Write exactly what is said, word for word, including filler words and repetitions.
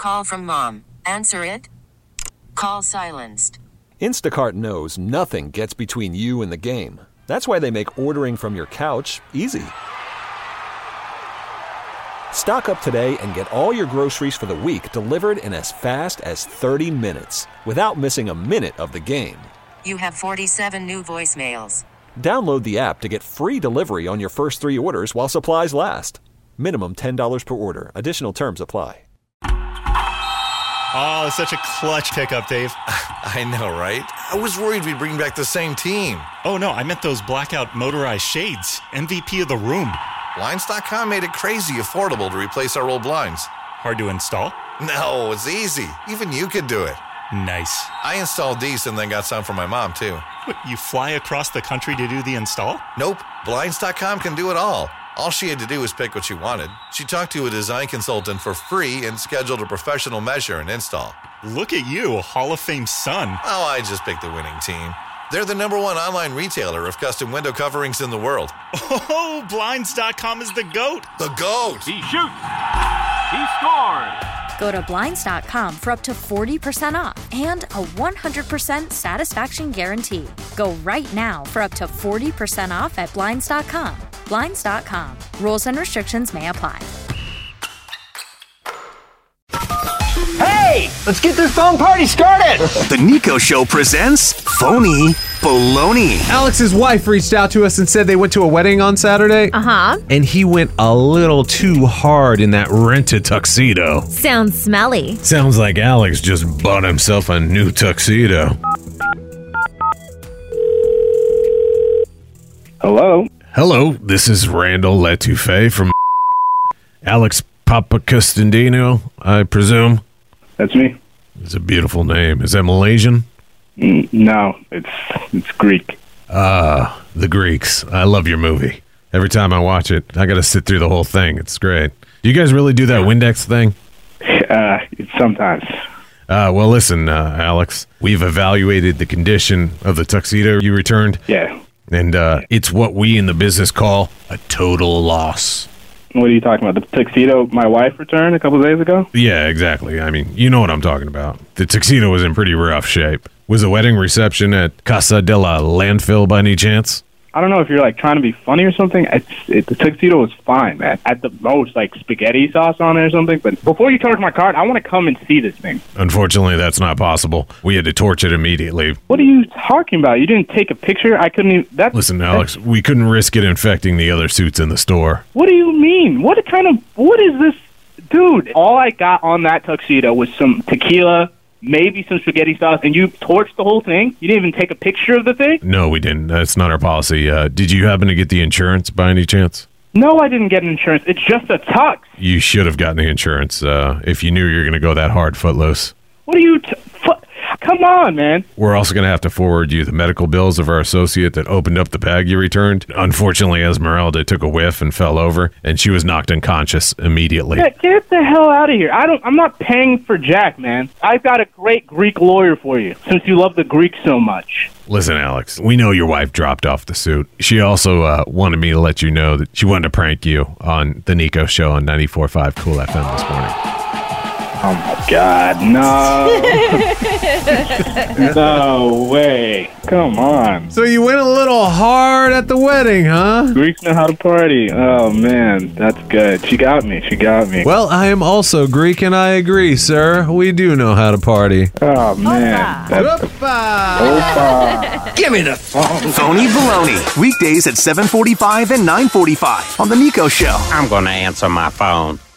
call from mom. Answer it. Call silenced. Instacart knows nothing gets between you and the game. That's why they make ordering from your couch easy. Stock up today and get all your groceries for the week delivered in as fast as thirty minutes without missing a minute of the game. You have forty-seven new voicemails. Download the app to get free delivery on your first three orders while supplies last. Minimum ten dollars per order. Additional terms apply. Oh, such a clutch pickup, Dave. I know, right? I was worried we'd bring back the same team. Oh, no, I meant those blackout motorized shades. M V P of the room. Blinds dot com made it crazy affordable to replace our old blinds. Hard to install? No, it's easy. Even you could do it. Nice. I installed these and then got some for my mom, too. What, you fly across the country to do the install? Nope. Blinds dot com can do it all. All she had to do was pick what she wanted. She talked to a design consultant for free and scheduled a professional measure and install. Look at you, Hall of Fame son. Oh, I just picked the winning team. They're the number one online retailer of custom window coverings in the world. Oh, Blinds dot com is the GOAT. The GOAT. He shoots. He scores. Go to Blinds dot com for up to forty percent off and a one hundred percent satisfaction guarantee. Go right now for up to forty percent off at Blinds dot com. Blinds dot com. Rules and restrictions may apply. Hey, let's get this phone party started. The Nico Show presents Phony Baloney. Alex's wife reached out to us and said they went to a wedding on Saturday. Uh-huh. And he went a little too hard in that rented tuxedo. Sounds smelly. Sounds like Alex just bought himself a new tuxedo. Hello? Hello, this is Randall Letouffet from Alex Papakostandino, I presume. That's me. It's a beautiful name. Is that Malaysian? Mm, no, it's it's Greek. Ah, uh, the Greeks. I love your movie. Every time I watch it, I got to sit through the whole thing. It's great. Do you guys really do that Windex thing? Uh, sometimes. Uh, well, listen, uh, Alex, we've evaluated the condition of the tuxedo you returned. Yeah. And uh, it's what we in the business call a total loss. What are you talking about? The tuxedo my wife returned a couple days ago? Yeah, exactly. I mean, you know what I'm talking about. The tuxedo was in pretty rough shape. Was the wedding reception at Casa de la Landfill by any chance? I don't know if you're like trying to be funny or something. It's, it, the tuxedo was fine, man. At the most, like spaghetti sauce on it or something. But before you charge my card, I want to come and see this thing. Unfortunately, that's not possible. We had to torch it immediately. What are you talking about? You didn't take a picture? I couldn't even... That, Listen, Alex, we couldn't risk it infecting the other suits in the store. What do you mean? What kind of... What is this? Dude, all I got on that tuxedo was some tequila... maybe some spaghetti sauce, and you torched the whole thing? You didn't even take a picture of the thing? No, we didn't. That's not our policy. Uh, did you happen to get the insurance by any chance? No, I didn't get insurance. It's just a tux. You should have gotten the insurance uh, if you knew you were going to go that hard, Footloose. What are you... T- fu- Come on, man. We're also going to have to forward you the medical bills of our associate that opened up the bag you returned. Unfortunately, Esmeralda took a whiff and fell over, and she was knocked unconscious immediately. Get, get the hell out of here. I don't, I'm not paying for Jack, man. I've got a great Greek lawyer for you, since you love the Greeks so much. Listen, Alex, we know your wife dropped off the suit. She also uh, wanted me to let you know that she wanted to prank you on the Nico Show on ninety-four point five Cool F M this morning. Oh, my God, no. No way. Come on. So you went a little hard at the wedding, huh? Greeks know how to party. Oh, man, that's good. She got me. She got me. Well, I am also Greek, and I agree, sir. We do know how to party. Oh, man. That's Opa. Give me the phone. Phony Baloney. Weekdays at seven forty-five and nine forty-five on The Nico Show. I'm going to answer my phone.